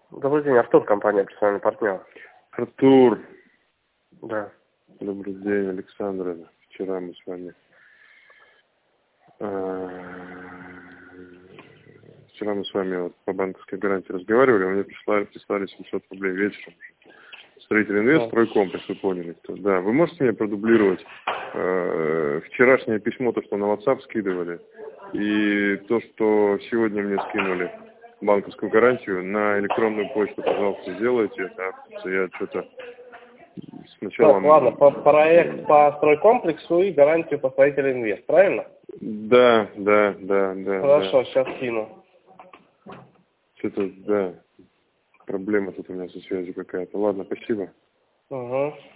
Добрый день, Артур, компания «Профессиональный партнер». Артур, Да. добрый день, Александр. Вчера мы с вами вот по банковской гарантии разговаривали, мне прислали 700 рублей вечером. Строитель инвест, стройкомплекс, вы поняли кто. Да, вы можете мне продублировать вчерашнее письмо, то, что на WhatsApp скидывали, и то, что сегодня мне скинули банковскую гарантию, на электронную почту, пожалуйста, сделайте. Да, я что-то сначала... Так, ладно, проект по стройкомплексу и гарантию по строителю инвест, правильно? Да. Хорошо, сейчас скину. Что-то, да, проблема тут у меня со связью какая-то. Ладно, спасибо. Угу.